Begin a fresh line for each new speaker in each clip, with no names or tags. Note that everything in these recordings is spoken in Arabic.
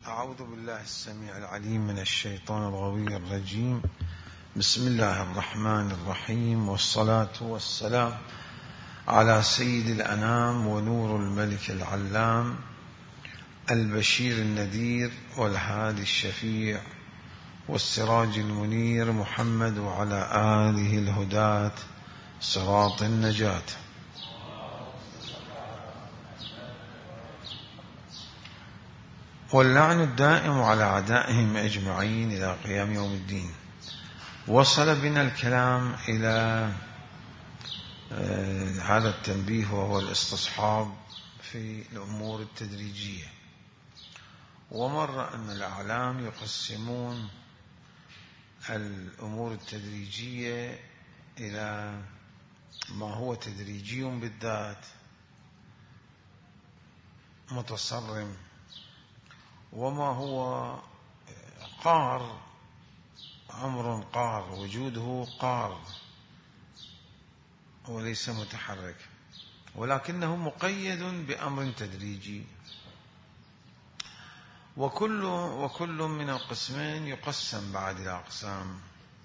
أعوذ بالله السميع العليم من الشيطان الغوي الرجيم. بسم الله الرحمن الرحيم، والصلاة والسلام على سيد الأنام ونور الملك العلام البشير النذير والهادي الشفيع والسراج المنير محمد، وعلى آله الهداة صراط النجاة. واللعن الدائم على أعدائهم أجمعين إلى قيام يوم الدين. وصل بنا الكلام إلى هذا التنبيه، وهو الاستصحاب في الأمور التدريجية. ومر أن الأعلام يقسمون الأمور التدريجية إلى ما هو تدريجي بالذات متصرم، وما هو قار، أمر قار، وجوده قار وليس متحرك، ولكنه مقيد بأمر تدريجي. وكل من القسمين يقسم بعد الأقسام.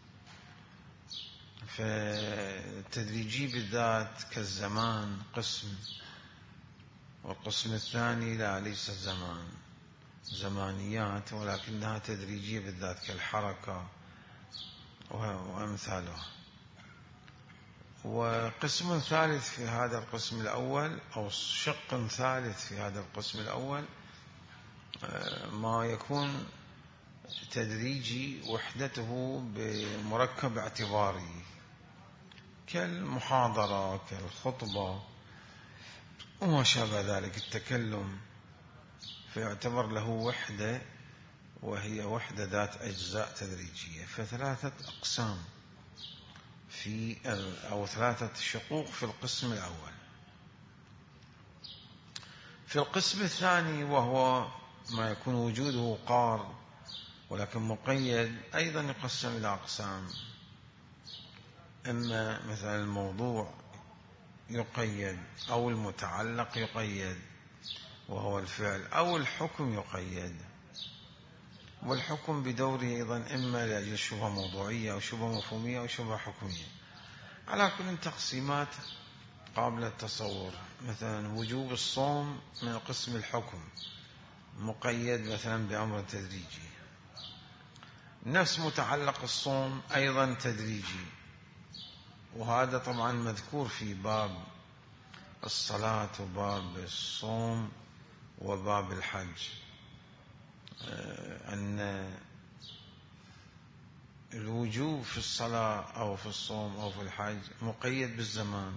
فالتدريجي بالذات كالزمان قسم، والقسم الثاني لا، ليس الزمان، زمانيات ولكنها تدريجية بالذات كالحركة وأمثالها. وقسم ثالث في هذا القسم الأول، أو شق ثالث في هذا القسم الأول، ما يكون تدريجي وحدته بمركب اعتباري كالمحاضرة كالخطبة وما شابه ذلك، التكلم، فيعتبر له وحدة، وهي وحدة ذات أجزاء تدريجية. فثلاثة أقسام أو ثلاثة شقوق في القسم الأول. في القسم الثاني، وهو ما يكون وجوده قار ولكن مقيد، أيضا يقسم إلى أقسام. إما مثلا الموضوع يقيد، أو المتعلق يقيد وهو الفعل، أو الحكم يقيد. والحكم بدوره أيضا إما لأجل شبهة موضوعية أو شبهة مفهومية أو شبهة حكمية. على كل تقسيمات قابلة التصور. مثلا وجوب الصوم من قسم الحكم، مقيد مثلا بأمر تدريجي. نفس متعلق الصوم أيضا تدريجي، وهذا طبعا مذكور في باب الصلاة وباب الصوم وباب الحج، أن الوجوب في الصلاة أو في الصوم أو في الحج مقيد بالزمان،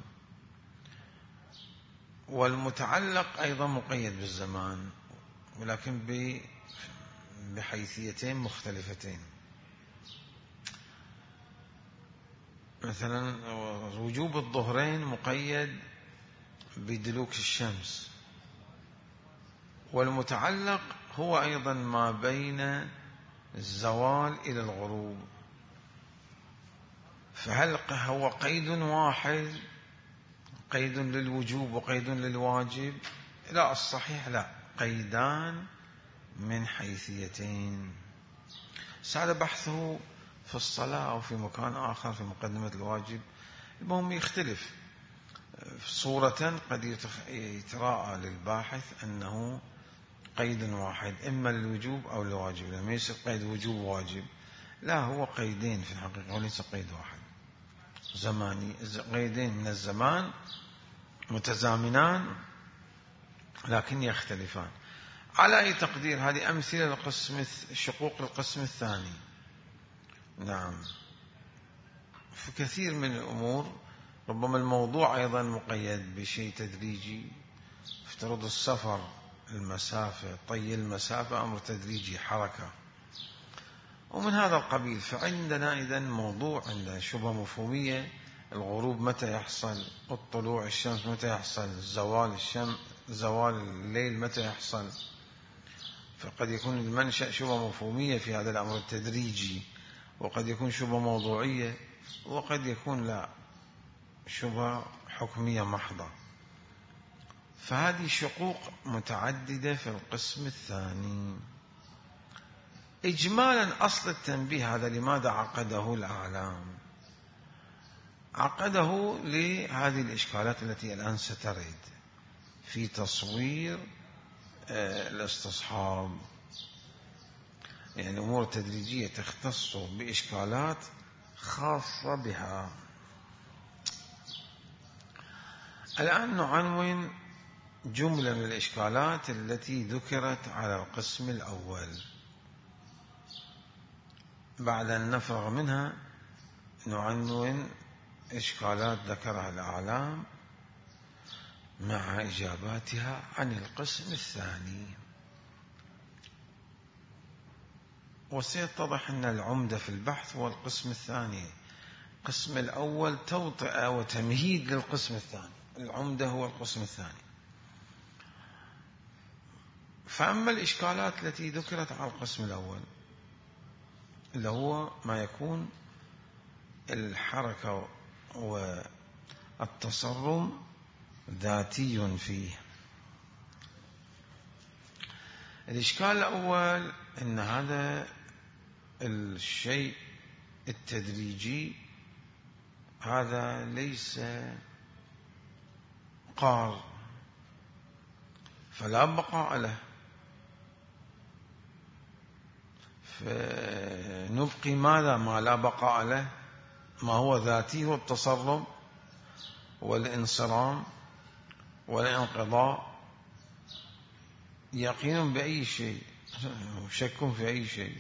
والمتعلق أيضا مقيد بالزمان، ولكن بحيثيتين مختلفتين. مثلا وجوب الظهرين مقيد بدلوك الشمس، والمتعلق هو أيضا ما بين الزوال إلى الغروب. فهل هو قيد واحد، قيد للوجوب وقيد للواجب؟ لا، الصحيح لا، قيدان من حيثيتين. هذا بحثه في الصلاة أو في مكان آخر في مقدمة الواجب. المهم يختلف صورة، قد يتراءى للباحث أنه قيد واحد، إما للوجوب أو للواجب، لما يصير قيد وجوب واجب. لا، هو قيدين في الحقيقة وليس قيد واحد، زماني، قيدين من الزمان متزامنان لكن يختلفان. على أي تقدير هذه أمثلة لقسم شقوق القسم الثاني. نعم، في كثير من الأمور ربما الموضوع أيضا مقيد بشيء تدريجي. افترض السفر، المسافة، طي المسافة، أمر تدريجي، حركة ومن هذا القبيل. فعندنا إذن موضوع، عندنا شبهة مفهومية، الغروب متى يحصل، الطلوع الشمس متى يحصل، زوال الشمس، زوال الليل متى يحصل. فقد يكون المنشأ شبهة مفهومية في هذا الأمر التدريجي، وقد يكون شبهة موضوعية، وقد يكون لا، شبهة حكمية محضة. فهذه شقوق متعددة في القسم الثاني. إجمالا أصل التنبيه هذا لماذا عقده الأعلام؟ عقده لهذه الإشكالات التي الآن سترد في تصوير الاستصحاب، يعني الأمور التدريجية تختص بإشكالات خاصة بها. الآن نعنون جملة من الإشكالات التي ذكرت على القسم الأول. بعد أن نفرغ منها نعنون إشكالات ذكرها الأعلام مع إجاباتها عن القسم الثاني. وسيتضح أن العمدة في البحث هو القسم الثاني. القسم الأول توطئة وتمهيد للقسم الثاني، العمدة هو القسم الثاني. فأما الإشكالات التي ذكرت على القسم الأول اللي هو ما يكون الحركة والتصرم ذاتي فيه. الإشكال الأول أن هذا الشيء التدريجي هذا ليس قار، فلا بقاء له، فنبقي ماذا ما لا بقاء له؟ ما هو ذاتي هو التصرم والانصرام والانقضاء، يقين بأي شيء، شك في أي شيء.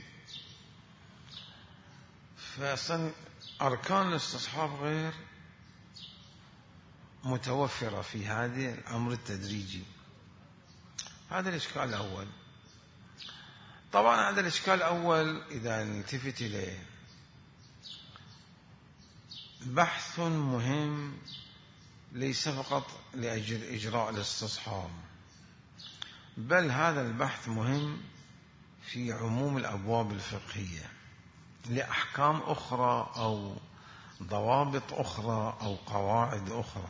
فأصلا أركان الاستصحاب غير متوفرة في هذا الأمر التدريجي. هذا الإشكال الأول. طبعا هذا الإشكال الأول إذا نلتفت إليه بحث مهم ليس فقط لأجل إجراء الاستصحاب، بل هذا البحث مهم في عموم الأبواب الفقهية لأحكام أخرى أو ضوابط أخرى أو قواعد أخرى.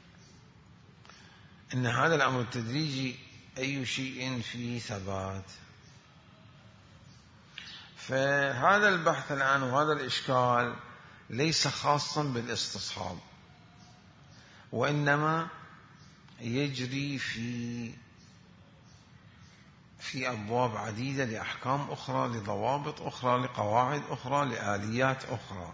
إن هذا الأمر التدريجي أي شيء فيه ثبات. فهذا البحث الآن وهذا الإشكال ليس خاصا بالاستصحاب، وإنما يجري في أبواب عديدة لأحكام أخرى، لضوابط أخرى، لقواعد أخرى، لآليات أخرى.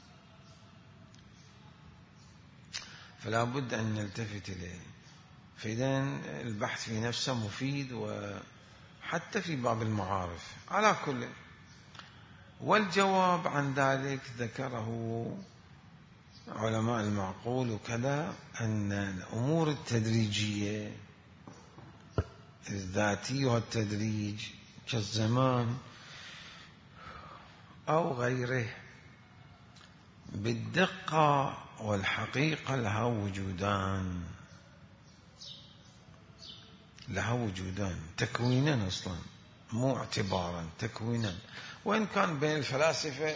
فلا بد أن نلتفت إليه. فإذا البحث في نفسه مفيد، وحتى في باب المعارف على كل. والجواب عن ذلك ذكره علماء المعقول وكذا، أن الأمور التدريجية الذاتي والتدريج كالزمان أو غيره بالدقة والحقيقة لها وجودان تكوينا أصلا، مو اعتبارا، تكوينا. وإن كان بين الفلاسفة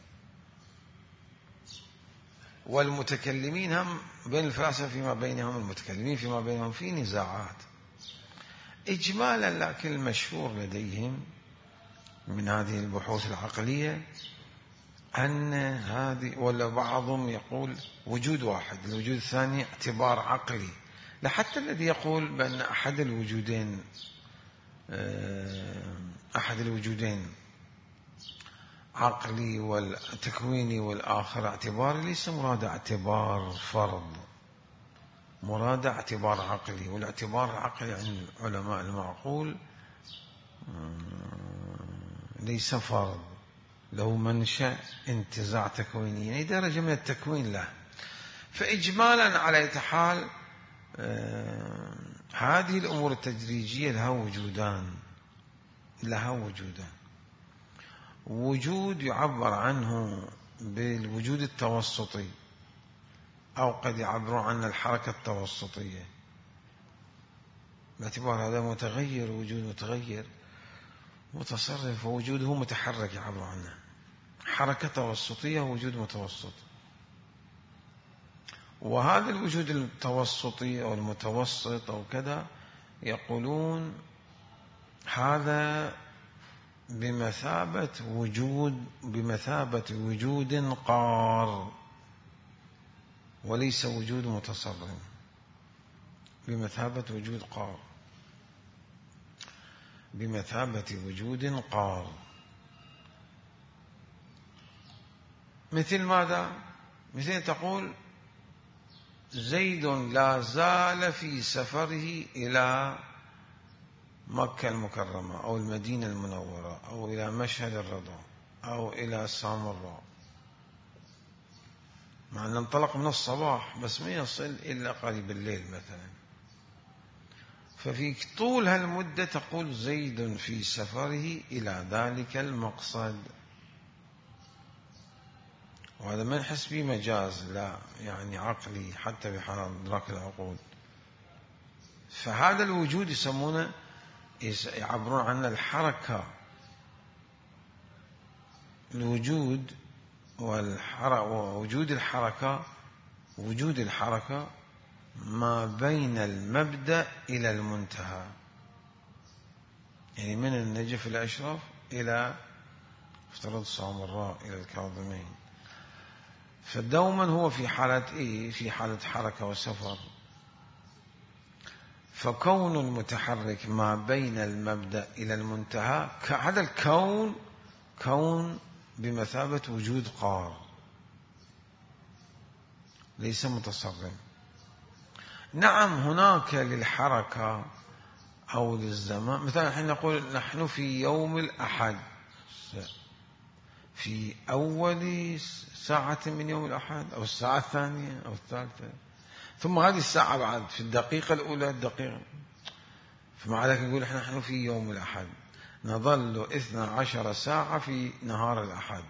والمتكلمين هم بين الفلاسفة فيما بينهم، المتكلمين فيما بينهم في نزاعات إجمالا، لكن المشهور لديهم من هذه البحوث العقلية أن هذه، ولا بعضهم يقول وجود واحد، الوجود الثاني اعتبار عقلي. لحتى الذي يقول بأن أحد الوجودين عقلي والتكويني والآخر اعتباري، ليس مراد اعتبار فرض، مراد اعتبار عقلي. والاعتبار العقلي عند علماء المعقول ليس فرض، له منشأ انتزاع تكويني، يعني درجة من التكوين له. فإجمالا على أي حال هذه الأمور التدريجية لها وجودان. وجود يعبر عنه بالوجود التوسطي، أو قد يعبرون عن الحركة التوسطية، باعتبار هذا متغير، وجود متغير متصرف، ووجوده متحرك يعبر عنه. حركة توسطية ووجود متوسط. وهذا الوجود التوسطي أو المتوسط أو كذا يقولون هذا بمثابة وجود قار، وليس وجود متصرم، بمثابة وجود قار، بمثابة وجود قار. مثل ماذا؟ مثل تقول زيد لا زال في سفره إلى مكة المكرمة أو المدينة المنورة أو إلى مشهد الرضا أو إلى سامراء، مع أن انطلق من الصباح بس ما يصل إلا قريب الليل مثلا. ففي طول هالمدة تقول زيد في سفره إلى ذلك المقصد، وهذا ما نحس به مجاز، لا يعني عقلي حتى بحال إدراك العقول. فهذا الوجود يسمونه، يعبرون عنه الحركة. الوجود ووجود الحركة، وجود الحركة ما بين المبدأ إلى المنتهى، يعني من النجف الأشرف إلى افترض سامراء إلى الكاظمين. فدوما هو في حالة إيه؟ في حالة حركة وسفر. فكون المتحرك ما بين المبدأ إلى المنتهى، هذا الكون كون بمثابة وجود قار، ليس متصرم. نعم هناك للحركة أو للزمان، مثلا حين نقول نحن في يوم الأحد، في أول ساعة من يوم الأحد أو الساعة الثانية أو الثالثة، ثم هذه الساعة بعد في الدقيقة الأولى الدقيقة. فمع ذلك يقول نحن في يوم الأحد، نظل 12 ساعة في نهار الأحد.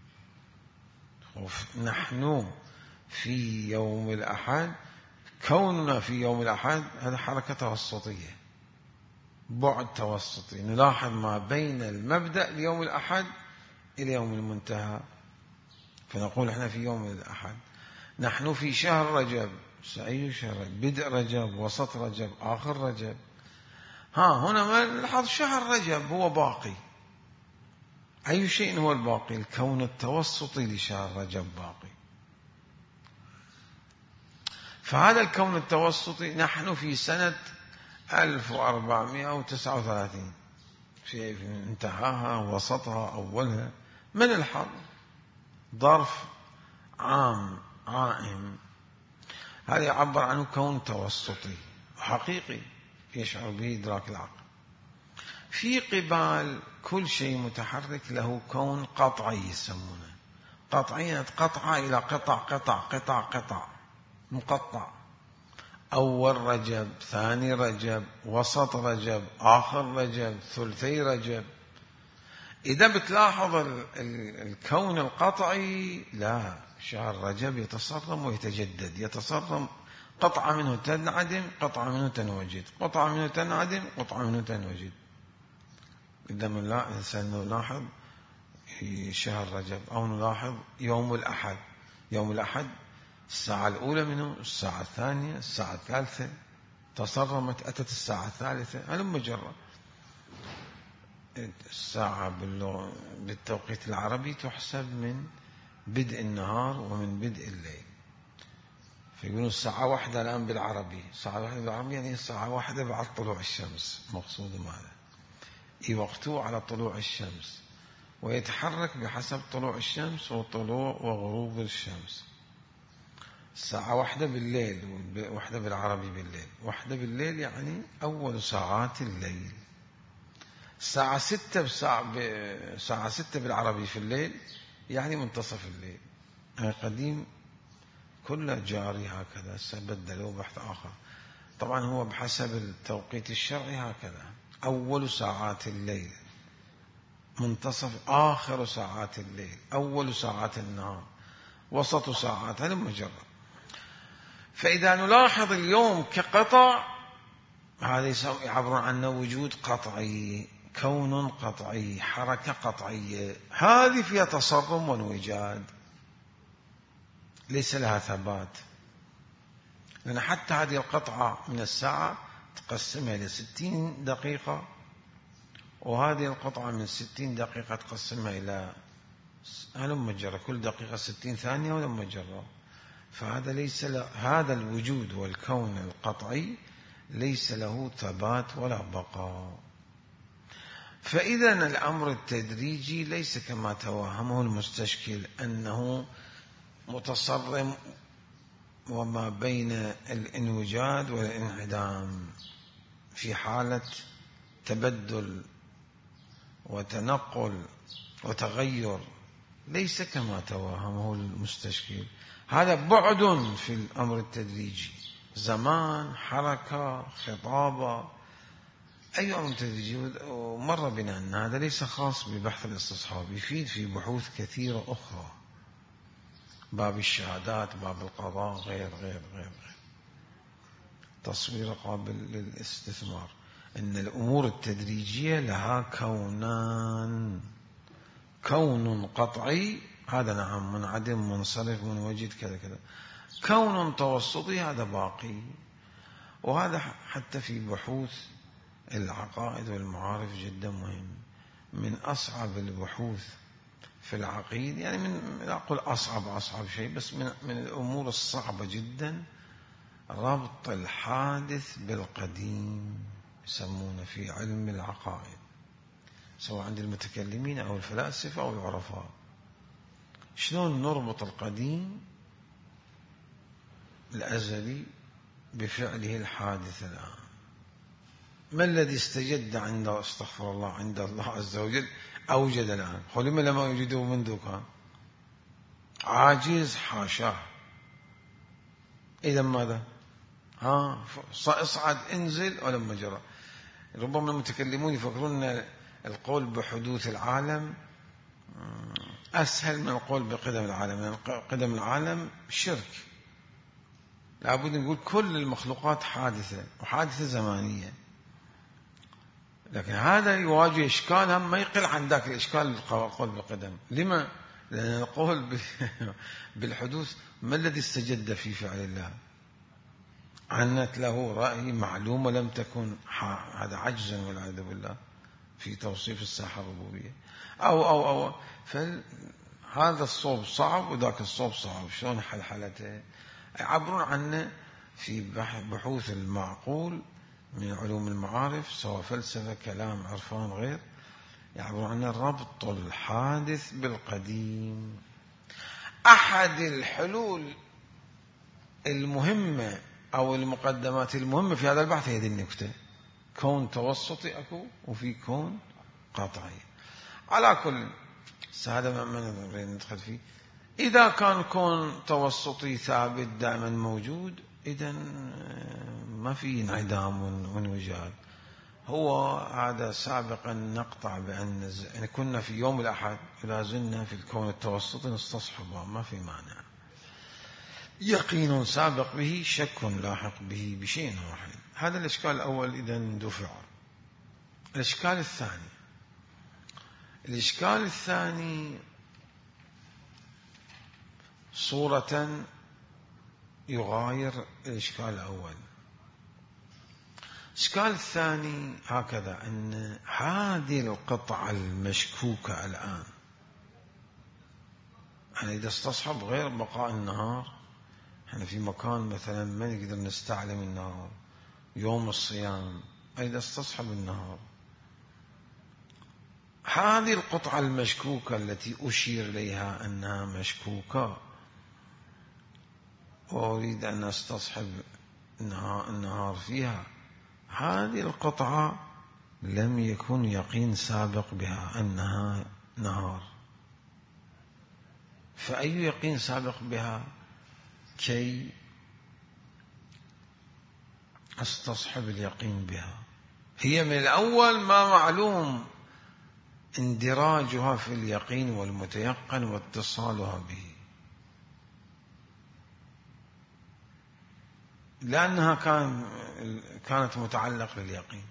نحن في يوم الأحد، كوننا في يوم الأحد هذا حركة توسطية، بعد توسطي، نلاحظ ما بين المبدأ ليوم الأحد إلى يوم المنتهى. فنقول احنا في يوم الأحد. نحن في شهر رجب، أي شهر؟ بدء رجب، وسط رجب، آخر رجب. هنا ما نلاحظ شهر رجب هو باقي. أي شيء هو الباقي؟ الكون التوسطي لشهر رجب باقي. فهذا الكون التوسطي نحن في سنة 1439، في انتهاها، وسطها، أولها. من الحظ ظرف عام عائم، هذا يعبر عنه كون توسطي حقيقي يشعر به إدراك العقل. في قبال كل شيء متحرك له كون قطعي يسمونه، قطعية، قطعة إلى قطع قطع قطع قطع، مقطع. أول رجب، ثاني رجب، وسط رجب، آخر رجب، ثلثي رجب. إذا بتلاحظ الكون القطعي، لا، شهر رجب يتصرم ويتجدد، يتصرم، قطعة منه تنعدم، قطعة منه تنوجد، قطعة منه تنعدم، قطعة منه تنوجد. قدام الإنسان نلاحظ في شهر رجب، أو نلاحظ يوم الأحد. يوم الأحد الساعة الأولى منه، الساعة الثانية، الساعة الثالثة، تصرمت، أتت الساعة الثالثة. هلم جرة. الساعة بالتوقيت العربي تحسب من بدء النهار ومن بدء الليل. فيقولون الساعة 1 الآن بالعربي، الساعة 1 بالعربي يعني الساعة 1 بعد طلوع الشمس، مقصود ماذا؟ يوقتوه على طلوع الشمس، ويتحرك بحسب طلوع الشمس وطلوع وغروب الشمس. الساعة 1 بالليل، 1 بالعربي بالليل، 1 بالليل يعني أول ساعات الليل. الساعة 6 ساعة 6 بالعربي في الليل يعني منتصف الليل. قديم كله جاري هكذا، سبدلوا بحث آخر. طبعا هو بحسب التوقيت الشرعي هكذا، أول ساعات الليل، منتصف، آخر ساعات الليل، أول ساعات النهار، وسط ساعات، هذا مجرد. فإذا نلاحظ اليوم كقطع، هذا يعبرون عنه وجود قطعي، كون قطعي، حركة قطعية، هذه فيها تصرم وانوجاد، ليس لها ثبات. لأن حتى هذه القطعة من الساعة تقسمها إلى 60 دقيقة وهذه القطعة من 60 دقيقة تقسمها إلى هلم جرى كل دقيقة 60 ثانية ولم جرى. فهذا ليس هذا الوجود والكون القطعي ليس له ثبات ولا بقاء. فإذا الأمر التدريجي ليس كما توهمه المستشكل أنه متصرم وما بين الانوجاد والانعدام في حالة تبدل وتنقل وتغير، ليس كما توهمه المستشكل. هذا بعد في الأمر التدريجي، زمان، حركة، خطابة، أي أمر تدريجي. ومر بنا أن هذا ليس خاص ببحث الاستصحاب، يفيد في بحوث كثيرة أخرى، باب الشهادات، باب القضاء، غير تصوير قابل للاستثمار. إن الأمور التدريجية لها كونان: كون قطعي، هذا نعم منعدم منصرف منوجد كذا كذا. كون توسطي، هذا باقي. وهذا حتى في بحوث العقائد والمعارف جدا مهم. من أصعب البحوث في العقيد، يعني لا أقول أصعب شيء، بس من الأمور الصعبة جدا ربط الحادث بالقديم، يسمونه في علم العقائد، سواء عند المتكلمين أو الفلاسفة أو العرفاء. شلون نربط القديم الأزلي بفعله الحادث الآن؟ ما الذي استجد عند استغفر الله عند الله عز وجل أوجد الآن؟ لما لم يوجده منذ كان عاجز، حاشاه. إذا ماذا؟ اصعد انزل ولما جرى. ربما المتكلمون يفكرون القول بحدوث العالم أسهل من القول بقدم العالم، لأن قدم العالم شرك. لابد نقول كل المخلوقات حادثة، وحادثة زمانية. لكن هذا يواجه إشكال هم ما يقل عن ذاك الإشكال القول بالقدم. لما؟ لأن القول بالحدوث ما الذي استجد في فعل الله؟ عنت له رأي معلوم ولم تكن، هذا عجزا والعياذ بالله في توصيف الساحة الربوبية. أو فهذا الصوب صعب وذاك الصوب صعب، شلون حلحلته؟ يعبرون عنه في بحوث المعقول من علوم المعارف، سواء فلسفة، كلام، عرفان، غير، يعبرون عنه ربط الحادث بالقديم. أحد الحلول المهمة أو المقدمات المهمة في هذا البحث هي هذه النكتة: كون توسطي أكو وفي كون قطعي. على كل هذا ما ندخل فيه. إذا كان كون توسطي ثابت دائما موجود، إذن ما في انعدام وانوجاد. هو هذا سابقا نقطع بأن يعني كنا في يوم الأحد ولا زلنا في الكون التوسطي نستصحبه، ما في مانع. يقين سابق به، شك لاحق به، بشيء واحد. هذا الإشكال الأول إذن دفع. الإشكال الثاني صورة يغاير الإشكال الأول. الإشكال الثاني هكذا: أن هذه القطعة المشكوكة الآن، يعني إذا استصحب غير بقاء النهار، احنا في مكان مثلا ما نقدر نستعلم النهار، يوم الصيام، إذا استصحب النهار، هذه القطعة المشكوكة التي أشير إليها أنها مشكوكة وأريد أن أستصحب النهار فيها، هذه القطعة لم يكن يقين سابق بها أنها نهار. فأي يقين سابق بها كي أستصحب اليقين بها؟ هي من الأول ما معلوم اندراجها في اليقين والمتيقن واتصالها به، لأنها كانت متعلقة باليقين.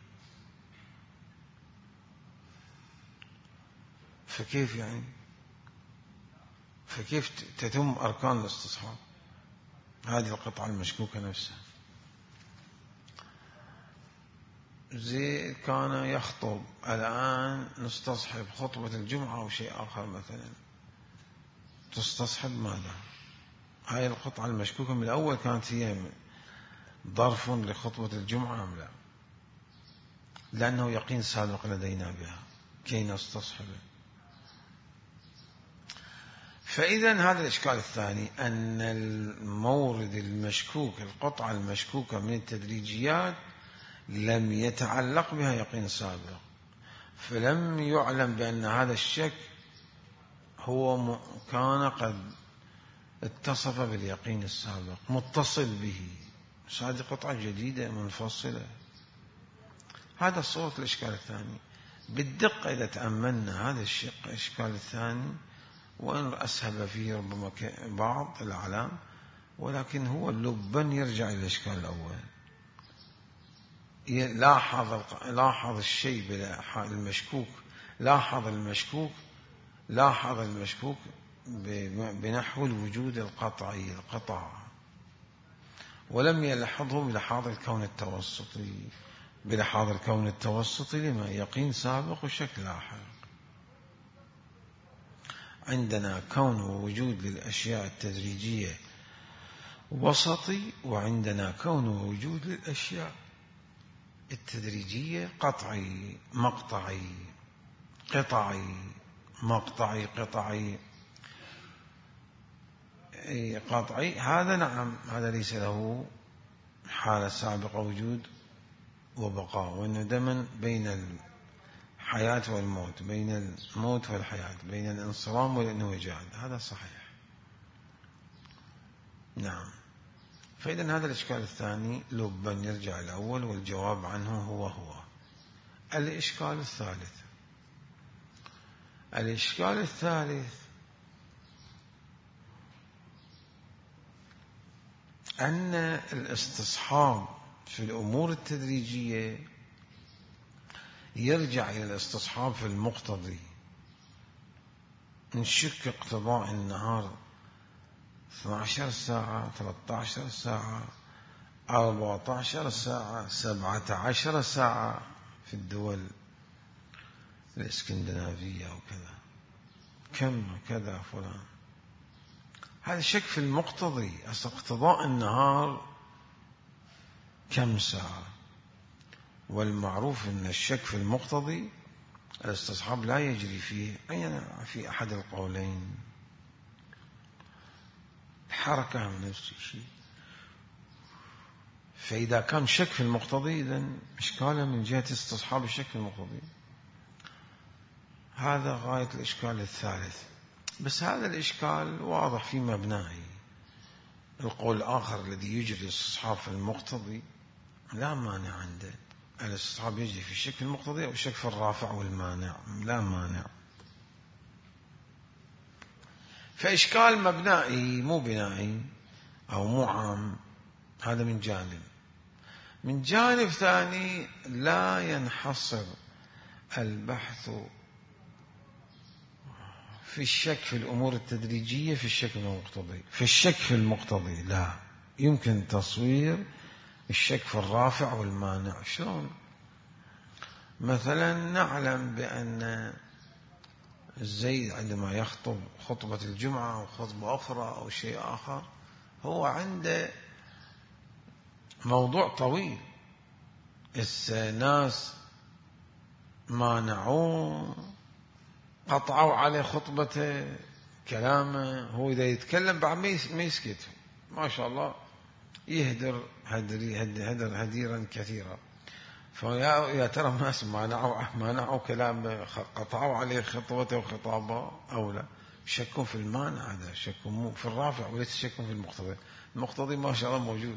فكيف تتم أركان الاستصحاب هذه القطعة المشكوكة نفسها؟ زيد كان يخطب، الآن نستصحب خطبة الجمعة أو شيء آخر مثلا، تستصحب ماذا؟ هاي القطعة المشكوكة من الأول كانت هي ظرف لخطبة الجمعة أم لا؟ لأنه يقين سابق لدينا بها كي نستصحبه. فإذا هذا الإشكال الثاني، أن المورد المشكوك، القطعة المشكوكة من التدريجيات لم يتعلق بها يقين سابق، فلم يعلم بأن هذا الشك هو كان قد اتصف باليقين السابق متصل به، هذه قطعة جديدة منفصلة. هذا صورة الإشكال الثاني. بالدقة إذا تأملنا هذا الإشكال الثاني، وإن أسهب فيه ربما بعض الأعلام، ولكن هو لبا يرجع إلى الإشكال الأول. لاحظ الشيء المشكوك، لاحظ المشكوك بنحو الوجود القطعي القطع، ولم يلحظه بلحاظ الكون التوسطي، بلحاظ الكون التوسطي لما يقين سابق وشك لاحق. عندنا كون ووجود للأشياء التدريجية وسطي، وعندنا كون ووجود للأشياء التدريجية قطعي مقطعي قطعي مقطعي قطعي. هذا نعم، هذا ليس له حالة سابقة وجود وبقاء، وأنه دائما بين الحياة والموت، بين الموت والحياة، بين الانصرام والانوجاد، هذا صحيح. نعم. فإذا هذا الإشكال الثاني لبا يرجع الأول، والجواب عنه هو الإشكال الثالث أن الاستصحاب في الأمور التدريجية يرجع إلى الاستصحاب في المقتضي. نشك اقتضاء النهار 12 ساعة، 13 ساعة، 14 ساعة، 17 ساعة في الدول الإسكندنافية وكذا، كم كذا فلان. هذا شك في المقتضي. اقتضاء النهار كم ساعة، والمعروف أن الشك في المقتضي الاستصحاب لا يجري فيه في أحد القولين. الحركة من نفس الشيء. فإذا كان شك في المقتضي، إذن إشكاله من جهة استصحاب الشك في المقتضي. هذا غاية الإشكال الثالث. بس هذا الإشكال واضح في مبناه. القول الآخر الذي يجري الاستصحاب في المقتضي لا مانع عنده. الاستصحاب يجري في الشك في المقتضي أو الشك في الرافع والمانع، لا مانع. فإشكال مبنائي مو بنائي أو مو عام. هذا من جانب. من جانب ثاني، لا ينحصر البحث في الشك في الأمور التدريجية في الشك المقتضي. في الشك في المقتضي لا يمكن تصوير الشك في الرافع والمانع. شلون؟ مثلا نعلم بأن الزيد عندما يخطب خطبة الجمعة أو خطبة أخرى أو شيء آخر، هو عنده موضوع طويل. الناس مانعوه، قطعوا عليه خطبته، كلامه. هو إذا يتكلم بعد ما يسكت، ما شاء الله يهدر هديرا كثيرا. فيا ترى الناس مانعوا كلامه، قطعوا عليه خطبته وخطابه أو لا؟ شكوا في المانع. هذا شكوا في الرافع وليس شكوا في المقتضي. المقتضي ما شاء الله موجود.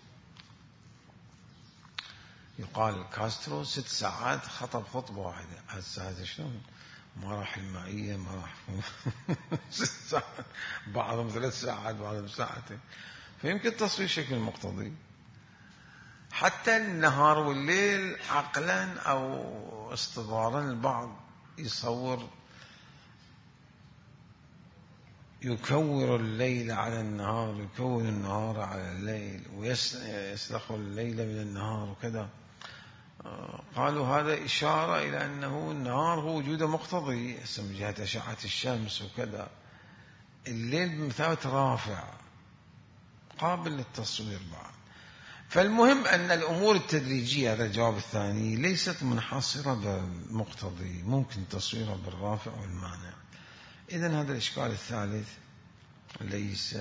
يقال كاسترو 6 ساعات خطب خطبة واحدة. هذا شلون؟ ما راح المائية، ما راح 6 ساعات، بعضهم 3 ساعات، بعضهم ساعتين. فيمكن تصوير شكل المقتضي. حتى النهار والليل عقلا أو استظهارا البعض يصور يكور الليل على النهار، يكور النهار على الليل، ويسلخ الليل من النهار وكذا. قالوا هذا إشارة إلى أنه النهار هو وجوده مقتضي من جهة أشعة الشمس وكذا، الليل بمثابة رافع قابل للتصوير بعد. فالمهم أن الأمور التدريجية، هذا الجواب الثاني، ليست منحصرة بالمقتضي، ممكن تصويرها بالرافع والمانع. إذن هذا الإشكال الثالث ليس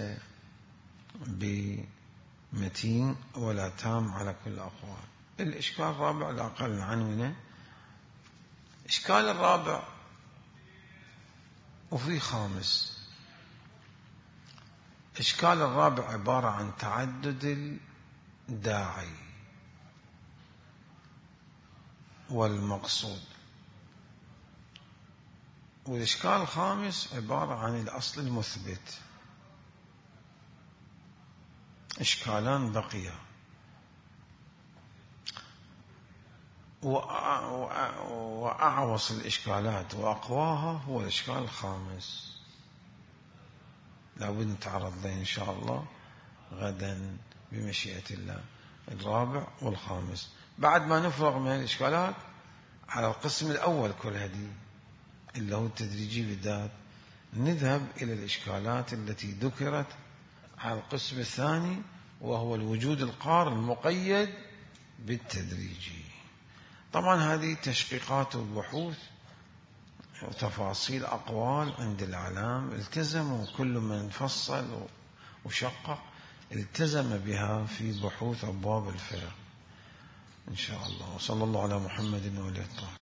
بمتين ولا تام على كل الأقوال. الإشكال الرابع الأقل عنونه، إشكال الرابع وفي خامس. إشكال الرابع عبارة عن تعدد الداعي والمقصود، والإشكال الخامس عبارة عن الأصل المثبت. إشكالان بقيا، وأعوص الإشكالات وأقواها هو الإشكال الخامس. لابد نتعرض له إن شاء الله غدا بمشيئة الله، الرابع والخامس. بعد ما نفرغ من الإشكالات على القسم الأول كل هذه اللي هو التدريجي بالذات، نذهب إلى الإشكالات التي ذكرت على القسم الثاني، وهو الوجود القار المقيد بالتدريجي. طبعا هذه تشقيقات وبحوث وتفاصيل أقوال عند الأعلام، التزموا كل من فصل وشقق التزم بها في بحوث أبواب الفقه إن شاء الله. وصلى الله على محمد وآله الطاهرين.